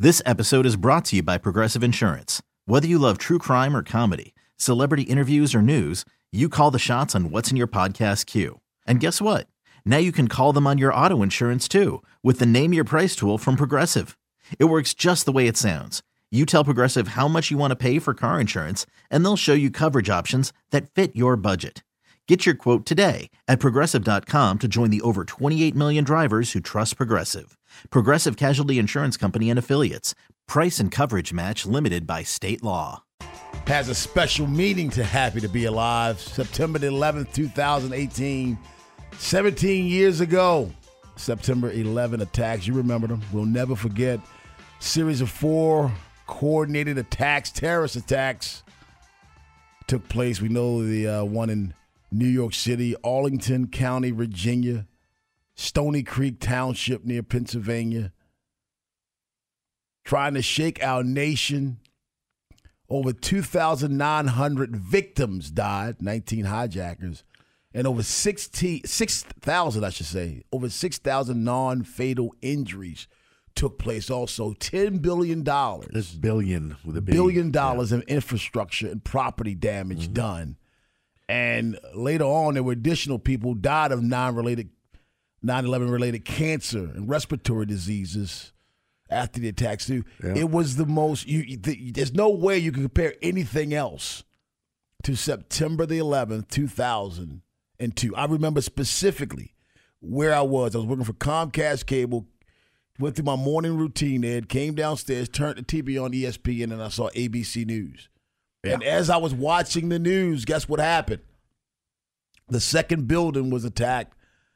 This episode is brought to you by Progressive Insurance. Whether you love true crime or comedy, celebrity interviews or news, you call the shots on what's in your podcast queue. And guess what? Now you can call them on your auto insurance too with the Name Your Price tool from Progressive. It works just the way it sounds. You tell Progressive how much you want to pay for car insurance, and they'll show you coverage options that fit your budget. Get your quote today at Progressive.com to join the over 28 million drivers who trust Progressive. Progressive Casualty Insurance Company and Affiliates. Price and coverage match limited by state law. Has a special meaning to Happy to Be Alive. September the 11th, 2018. 17 years ago, September 11 attacks. You remember them. We'll never forget. Series of 4 coordinated attacks, terrorist attacks took place. We know the one in New York City, Arlington County, Virginia, Stony Creek Township near Pennsylvania. Trying to shake our nation. Over 2,900 victims died, 19 hijackers, and over 6,000, I should say, over 6,000 non-fatal injuries took place also. $10 billion. That's billion with a B. $1 billion in infrastructure and property damage done. And later on, there were additional people who died of 9/11-related cancer and respiratory diseases after the attacks, too. Yeah. It was the most, there's no way you can compare anything else to September the 11th, 2002. I remember specifically where I was. I was working for Comcast Cable, went through my morning routine, Ed, came downstairs, turned the TV on ESPN, and I saw ABC News. Yeah. And as I was watching the news, guess what happened? The second building was attacked.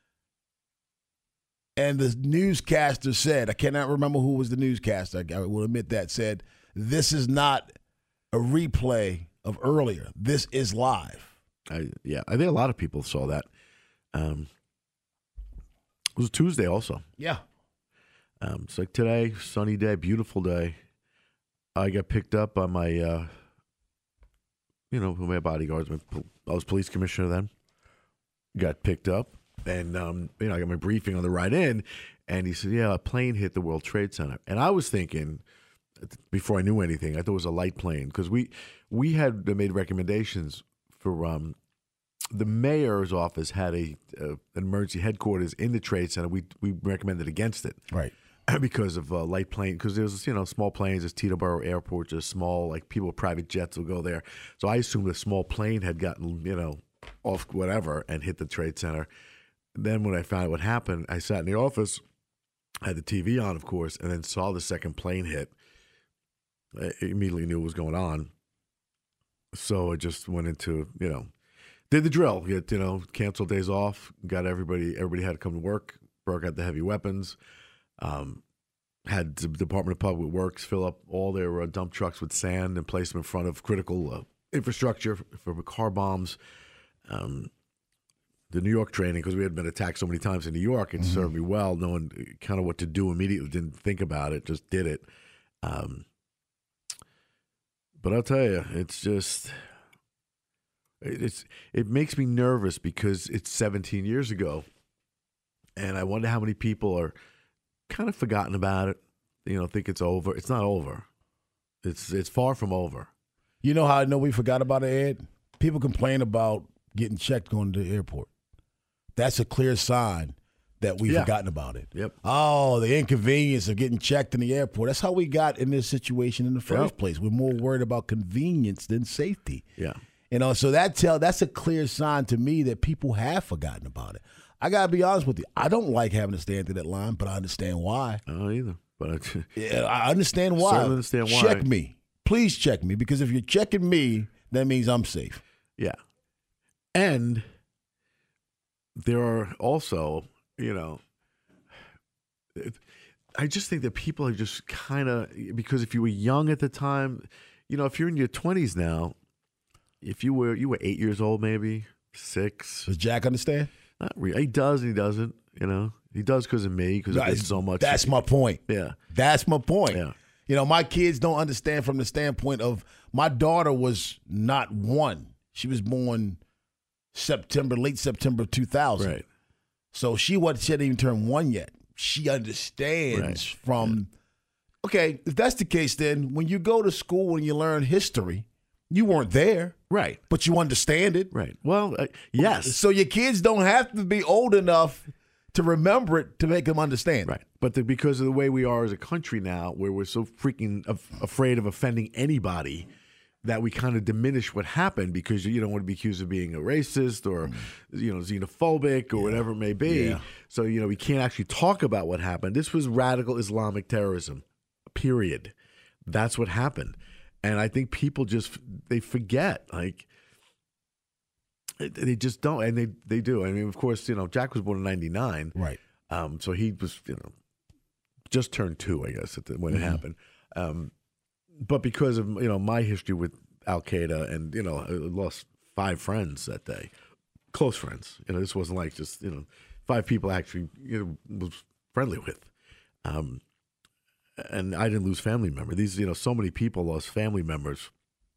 And the newscaster said, I cannot remember who was the newscaster, I will admit that, said, this is not a replay of earlier. This is live. I think a lot of people saw that. It was a Tuesday also. Yeah. It's like today, sunny day, beautiful day. I got picked up by my my bodyguards. I was police commissioner then. Got picked up, and I got my briefing on the ride in, and he said, "Yeah, a plane hit the World Trade Center." And I was thinking, before I knew anything, I thought it was a light plane because we had made recommendations for the mayor's office had an emergency headquarters in the Trade Center. We recommended against it, right? Because of light plane, because there's small planes, there's Teterboro Airport, just small, like people with private jets will go there. So I assumed a small plane had gotten off whatever and hit the Trade Center. Then when I found out what happened, I sat in the office, had the TV on, of course, and then saw the second plane hit. I immediately knew what was going on. So I just went into, did the drill. Canceled days off, got everybody had to come to work, broke out the heavy weapons. Had the Department of Public Works fill up all their dump trucks with sand and place them in front of critical infrastructure for car bombs. The New York training, because we had been attacked so many times in New York, it served me well, knowing kind of what to do immediately. Didn't think about it, just did it. But I'll tell you, it's just it makes me nervous because it's 17 years ago, and I wonder how many people are kind of forgotten about it. Think it's over. It's not over. It's far from over. You know how I know we forgot about it, Ed? People complain about getting checked going to the airport. That's a clear sign that we've forgotten about it. Yep. Oh, the inconvenience of getting checked in the airport. That's how we got in this situation in the first place. We're more worried about convenience than safety. Yeah. So that's a clear sign to me that people have forgotten about it. I got to be honest with you. I don't like having to stand through that line, but I understand why. I don't either. But I understand why. I understand why. Check me. Please check me, because if you're checking me, that means I'm safe. Yeah. And there are also, I just think that people are just kind of, because if you were young at the time, if you're in your 20s now, if you were 8 years old, maybe 6. Does Jack understand? Not really. He does and he doesn't, He does because of me, because I did so much. That's my point. Yeah. That's my point. Yeah. My kids don't understand from the standpoint of, my daughter was not 1. She was born late September 2000. Right. So she hadn't even turned 1 yet. She understands from okay, if that's the case, then when you go to school and you learn history, you weren't there. Right. But you understand it. Right. Well, yes. So your kids don't have to be old enough to remember it to make them understand. Right. But because of the way we are as a country now, where we're so freaking afraid of offending anybody, that we kind of diminish what happened because you don't want to be accused of being a racist or, xenophobic or whatever it may be. Yeah. So, we can't actually talk about what happened. This was radical Islamic terrorism, period. That's what happened. And I think people they forget, like, they just don't, and they do. I mean, of course, Jack was born in 99. Right. So he was, just turned 2, I guess, when it happened. But because of, my history with Al-Qaeda and, I lost 5 friends that day, close friends. This wasn't like just, 5 people actually, was friendly with. And I didn't lose family members. These, so many people lost family members.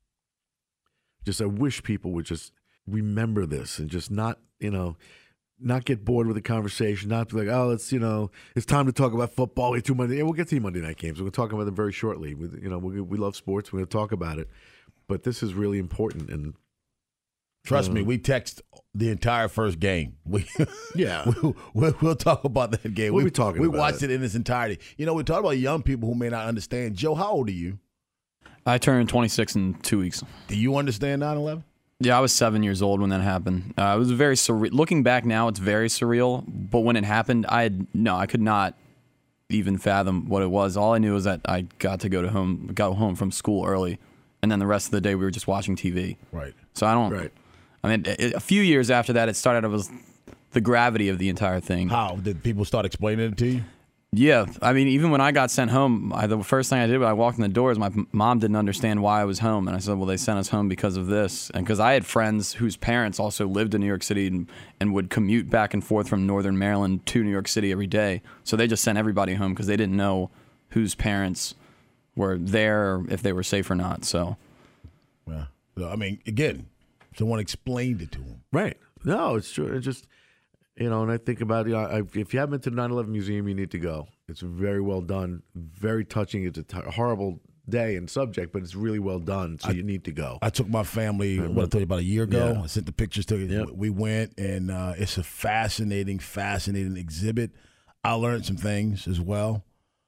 I wish people would just remember this and just not get bored with the conversation, not be like, oh, it's time to talk about football. We'll get to the Monday night games. We're going to talk about them very shortly. We love sports. We're going to talk about it. But this is really important. And trust me, we text the entire first game. We'll talk about that game. We'll be talking about it. We watched it in its entirety. We talk about young people who may not understand. Joe, how old are you? I turned 26 in 2 weeks. Do you understand 9/11? Yeah, I was 7 years old when that happened. It was very surreal. Looking back now, it's very surreal. But when it happened, I could not even fathom what it was. All I knew was that I got home from school early, and then the rest of the day we were just watching TV. Right. So a few years after that, it started. It was the gravity of the entire thing. How did people start explaining it to you? Yeah, I mean, even when I got sent home, the first thing I did when I walked in the doors, my mom didn't understand why I was home. And I said, well, they sent us home because of this. And because I had friends whose parents also lived in New York City and would commute back and forth from northern Maryland to New York City every day. So they just sent everybody home because they didn't know whose parents were there or if they were safe or not. So, yeah. I mean, again, someone explained it to them. Right. No, it's true. It's just... and I think about if you haven't been to the 9/11 Museum, you need to go. It's very well done, very touching. It's a horrible day and subject, but it's really well done, so you need to go. I took my family, I told you about a year ago. Yeah. I sent the pictures to you. Yep. We went, and it's a fascinating exhibit. I learned some things as well.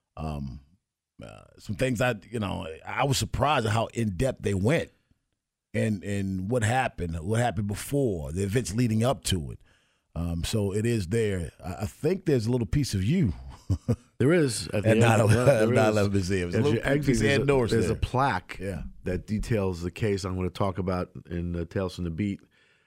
Some things I was surprised at how in-depth they went and what happened before, the events leading up to it. So it is there. I think there's a little piece of you. There is at 9/11 Museum. There's a plaque that details the case I'm going to talk about in Tales from the Beat,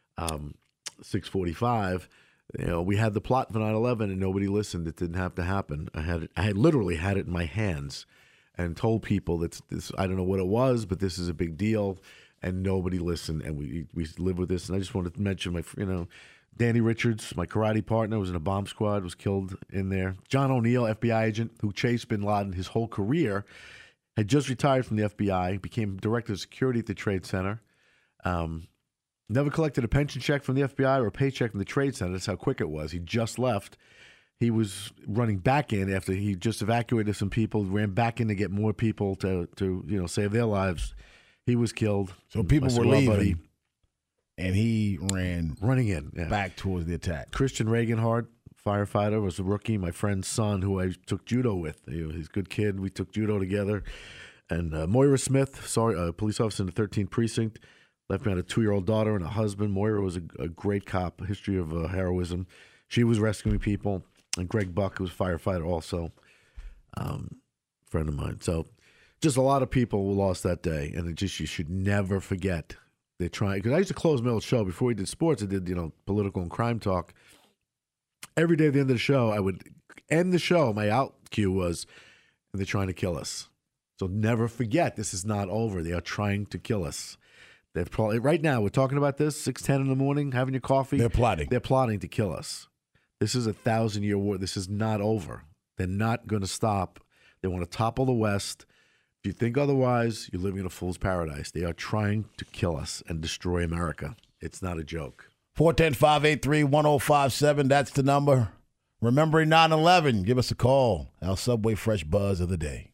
645. We had the plot for 9/11 and nobody listened. It didn't have to happen. I had literally had it in my hands and told people that this. I don't know what it was, but this is a big deal, and nobody listened. And we live with this. And I just wanted to mention Danny Richards, my karate partner, was in a bomb squad, was killed in there. John O'Neill, FBI agent who chased bin Laden his whole career, had just retired from the FBI, became director of security at the Trade Center. Never collected a pension check from the FBI or a paycheck from the Trade Center. That's how quick it was. He just left. He was running back in after he just evacuated some people, ran back in to get more people to save their lives. He was killed. So people were leaving. And he running in back towards the attack. Christian Reaganhard, firefighter, was a rookie. My friend's son, who I took judo with. He's a good kid. We took judo together. And Moira Smith, police officer in the 13th Precinct, left behind a 2-year-old daughter and a husband. Moira was a great cop, a history of heroism. She was rescuing people. And Greg Buck, who was a firefighter also, friend of mine. So just a lot of people were lost that day. And you should never forget. They're trying, because I used to close middle of the show before we did sports. I did, political and crime talk. Every day at the end of the show, I would end the show. My out cue was, and they're trying to kill us. So never forget, this is not over. They are trying to kill us. They're probably right now. We're talking about this 6:10 in the morning, having your coffee. They're plotting. They're plotting to kill us. This is a 1,000-year war. This is not over. They're not going to stop. They want to topple the West. If you think otherwise, you're living in a fool's paradise. They are trying to kill us and destroy America. It's not a joke. 410-583-1057. That's the number. Remembering 9/11, give us a call. Our Subway Fresh Buzz of the day.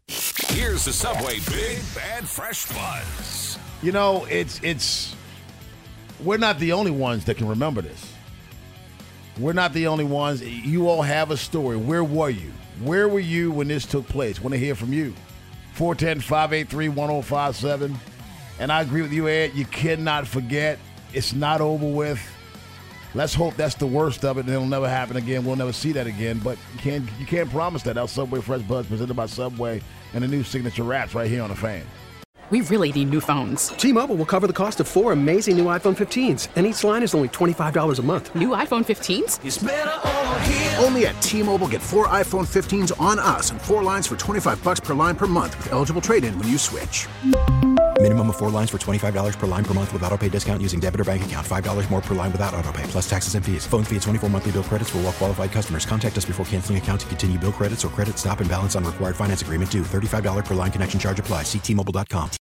Here's the Subway Big Bad Fresh Buzz. You know, we're not the only ones that can remember this. We're not the only ones. You all have a story. Where were you? Where were you when this took place? Want to hear from you. 410-583-1057. And I agree with you, Ed. You cannot forget. It's not over with. Let's hope that's the worst of it and it'll never happen again. We'll never see that again. But you can't promise that. Our Subway Fresh Buzz presented by Subway and the new signature wraps right here on The Fan. We really need new phones. T-Mobile will cover the cost of 4 amazing new iPhone 15s, and each line is only $25 a month. New iPhone 15s? It's better over here. Only at T-Mobile, get 4 iPhone 15s on us and 4 lines for $25 per line per month with eligible trade-in when you switch. Minimum of 4 lines for $25 per line per month with autopay discount using debit or bank account. $5 more per line without autopay, plus taxes and fees. Phone fee at 24 monthly bill credits for well-qualified customers. Contact us before canceling account to continue bill credits or credit stop and balance on required finance agreement due. $35 per line connection charge applies. See T-Mobile.com.